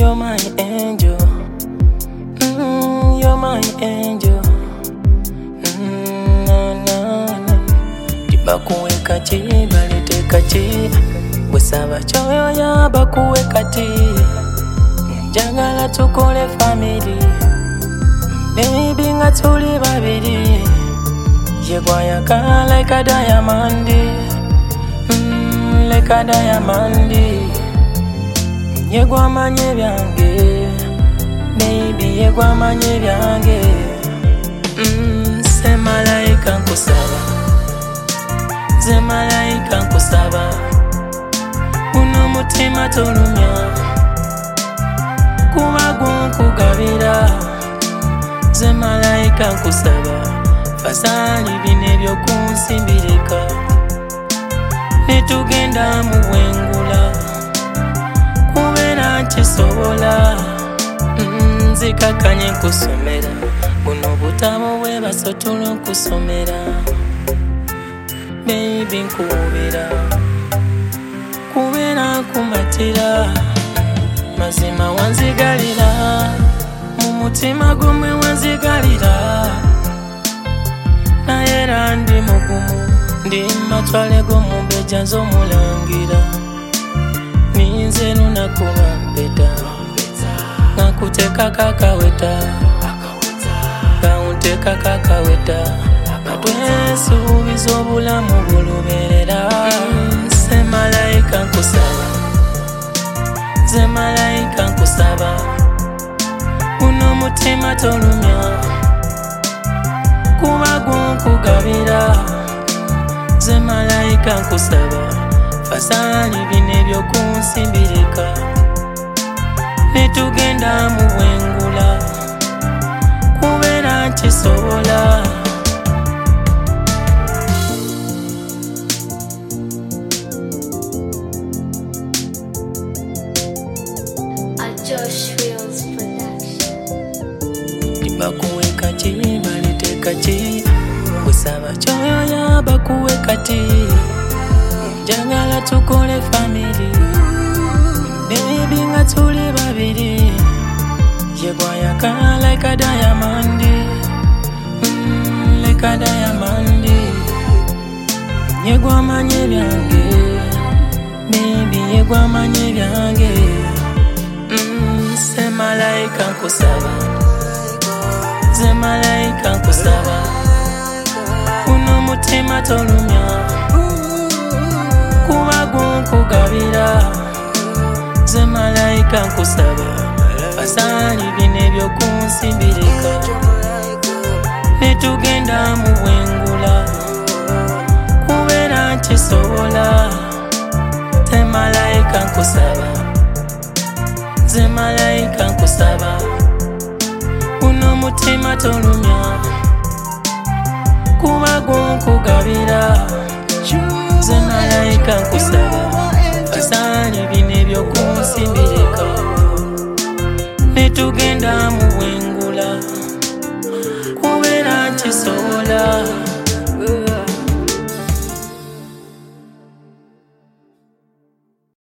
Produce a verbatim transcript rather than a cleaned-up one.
You're my angel. Mm, you're my angel. Mm, na na na. Bakuweka chi, baliteka chi. Bwesaba choyo ya bakuweka ti. Njagala tukole family. Baby nga tuli babiri. Yegwayaka like a diamond. Mm, like a diamond. Yegwa manye byange. Baby yegwa manye byange. Mm, se malaika nkusaba. Se malaika nkusaba. Uno mutima tolumya. Kuba gunkugabira. Se malaika nkusaba. Fasani bine byo kunsimbirika. Netugenda mu wengula. Kubera nkisobola. Nzikakanye kusomera. Buno butabo bwe basotula nkusomera. Baby nkubira. Kubera nkumatira. Mazima wanzigalira. Mu mutima gumwe wanzigalira. Naera ndi mugumu. Ndi matwale go mumbeja nzomulangira. Ninze lunakuba mpeta. Nakuteka kakaweta. Kaunteka kakaweta. Atwesuubiza obulamu buluberera. Se malaika nkusaba. Se malaika nkusaba. Uno mutima tolumya. Kuba gunkugabira. Se malaika nkusaba. Fasani bine byo kunsimbirika. Netugenda mu wengula. Kubera nkisobola. Josh Fields Production. Bakuweka chi, baliteka chi. Bwesaba choyo ya bakuweka ti. Njagala tukole family. Baby nga tuli babiri. Yegwayaka like a diamond. Mm, like a diamond. Yegwa manye byange. Baby yegwa manye byange. Mm, se malaika nkusaba. Se malaika nkusaba. Uno mutima tolumya. Kuba gunkugabira. Se malaika nkusaba. Fasani bine byo kunsimbirika. Netugenda mu wengula. Kubera nkisobola. Se malaika nkusaba. Se malaika nkusaba. Uno mutima tolumya. Kuba gunkugabira. Se malaika nkusaba. Fasani bine byo kunsimbirika. Netugenda mu wengula. Kubera nkisobola.